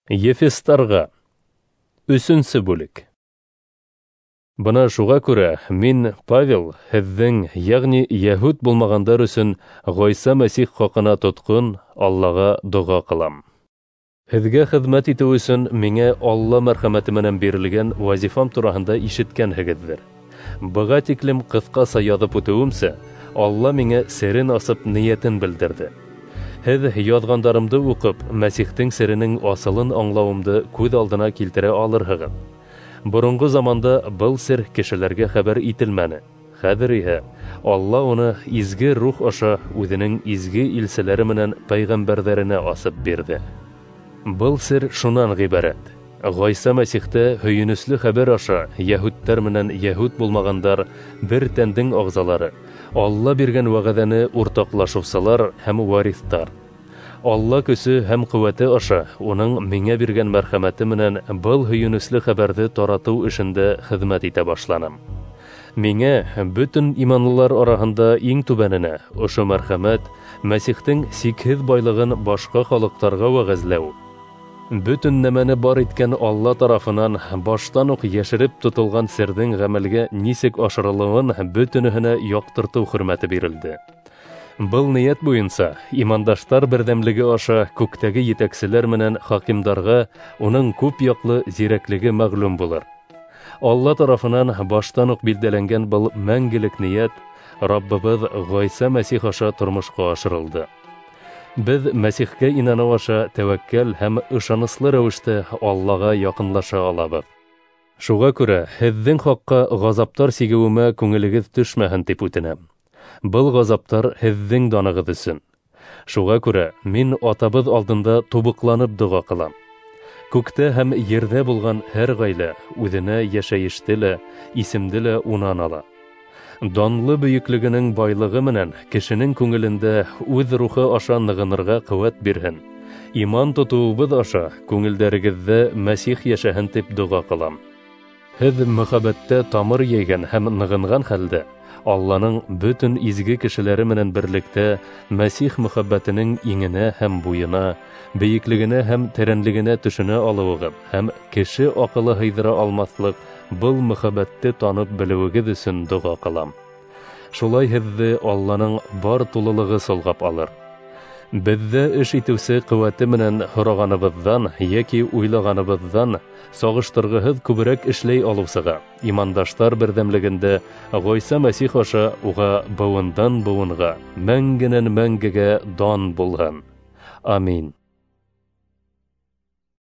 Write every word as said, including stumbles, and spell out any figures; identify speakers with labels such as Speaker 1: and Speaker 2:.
Speaker 1: Ефестарға. Өсөнсө бүлек. Бына шуға күрә мин, Павел, һеҙҙең, ягъни йәһүд булмағандар өсөн Ғайса Мәсих хаҡына тотҡон, Аллаға доға ҡылам. Һеҙгә хеҙмәт итеү өсөн миңә Алла мәрхәмәте менән бирелгән вазифам тураһында ишеткәнһегеҙҙер. Быға тиклем ҡыҫҡаса яҙып үтеүемсә, Алла миңә серен асып ниәтен белдерҙе. Һеҙ яҙғандарымды уҡып, Мәсихтең серенең асылын аңлауымды күҙ алдына килтерә алырһығыҙ. Боронғо заманда был сер кешеләргә хәбәр ителмәне. Хәҙер иһә Алла уны изге рух аша үҙенең изге илселәре менән пәйғәмбәрҙәренә асып бирҙе. Был сер шунан ғибәрәт. Ғайса Мәсихтә һөйөнөслө хәбәр аша йәһүдтәр менән йәһүд булмағандар бер тәндең ағзалары, Алла биргән вәғәҙәне уртаҡлашыусылар һәм варифтар. Алла көсө һәм ҡеүәте аша уның миңә биргән мәрхәмәте менән был һөйөнөслө хәбәрҙе таратыу эшендә хеҙмәт итә башланым. Миңә бөтөн иманлылар араһында иң түбәненә ошо мәрхәмәт Мәсихтең сикһеҙ байлығын башҡа халыҡтарға вәғәзләү, бөтөн нәмәне бар иткән Алла тарафынан баштан уҡ йәшереп тотолған серҙең ғәмәлгә нисек ашырылыуын бөтөнөһөнә яҡтыртыу хөрмәте бирелде. Был ниәт буйынса имандаштар берҙәмлеге аша күктәге етәкселәр менән хакимдарға уның күп яҡлы зирәклеге мәғлүм булыр. Алла тарафынан баштан уҡ билдәләнгән был мәңгелек ниәт Раббыбыҙ Ғайса Мәсих аша тормошҡа ашырылды. Беҙ Мәсихкә инаныу аша тәүәккәл һәм ышаныслы рәүештә Аллаға яҡынлаша алабыҙ. Шуға күрә һеҙҙең хаҡҡа ғазаптар сигеүемә күңелегеҙ төшмәһен тип үтенәм. Был ғазаптар һеҙҙең данығыҙ өсөн. Шуға күрә мин атабыҙ алдында тубыҡланып доға ҡылам. Күктә һәм ерҙә булған һәр ғаилә үҙенә йәшәйеште лә, исемде лә унан ала. Данлы бөйөклөгөнөң байлығы менән кешенең күңелендә үҙ рухы аша нығынырға ҡеүәт бирһен. Иман тотоуыбыҙ аша күңелдәрегеҙҙә Мәсих йәшәһен тип доға ҡылам. Һеҙ мөхәббәттә тамыр йәйгән һәм нығынған хәлдә Алланың бөтөн изге кешеләре менән берлектә Мәсих мөхәббәтенең иңенә һәм буйына, бейеклегенә һәм тәрәнлегенә төшөнә алыуығыҙ һәм кеше аҡылы һыйҙыра алмаҫлыҡ был мөхәббәтте танып белеүегеҙ өсөн доға ҡылам. Шулай һеҙҙе Алланың бар тулылығы солғап алыр. Беҙҙә эш итеүсе ҡеүәте менән һорағаныбыҙҙан йәки уйлағаныбыҙҙан сағыштырғыһыҙ күберәк эшләй алыусыға, имандаштар берҙәмлегендә Ғайса Мәсих аша уға быуындан быуынға, мәңгенән мәңгегә дан булһын. Амин.